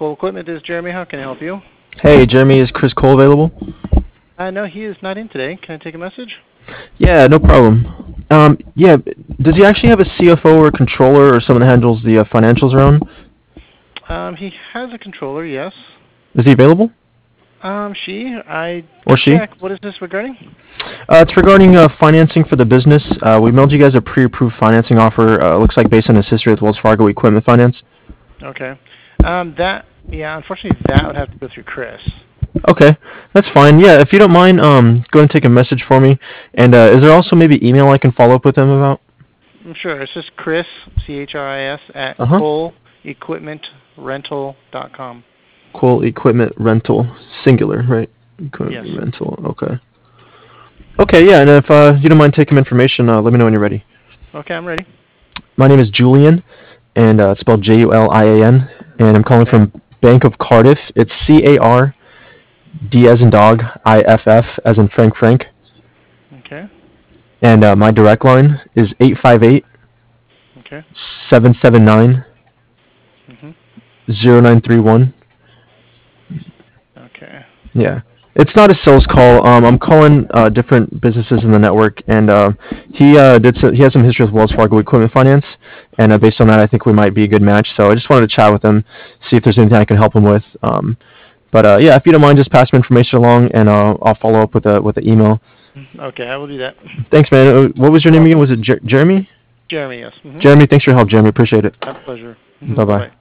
Cole Equipment. This is Jeremy. How can I help you? Hey, Jeremy, is Chris Cole available? No, he is not in today. Can I take a message? Yeah, no problem. Yeah, does he actually have a CFO or controller or someone that handles the financials around? He has a controller, yes. Is he available? I Or can she? check. What is this regarding? It's regarding financing for the business. We mailed you guys a pre-approved financing offer. Looks like based on his history with Wells Fargo Equipment Finance. Okay. Unfortunately, that would have to go through Chris. Okay, that's fine. Yeah, if you don't mind, go ahead and take a message for me. And is there also maybe email I can follow up with him about? Sure. It's just Chris, Chris, at Uh-huh. ColeEquipmentRental.com. Cool Equipment Rental, singular, right? Yes. Equipment Rental. Okay. Okay, yeah, and if you don't mind taking information, let me know when you're ready. Okay, I'm ready. My name is Julian, and it's spelled Julian, and I'm calling Okay. from Bank of Cardiff. It's CARD as in dog, IFF as in Frank, Okay. and my direct line is 858 Okay. 779 Mhm. 0931. Okay. Yeah. It's not a sales call. I'm calling different businesses in the network, and he has some history with Wells Fargo Equipment Finance, and based on that, I think we might be a good match. So I just wanted to chat with him, see if there's anything I can help him with. But yeah, if you don't mind, just pass some information along, and I'll follow up with the email. Okay, I will do that. Thanks, man. What was your You're name again? welcome. Was it Jeremy? Jeremy, yes. Jeremy, thanks for your help, Jeremy. Appreciate it. My pleasure. Bye Bye bye. bye.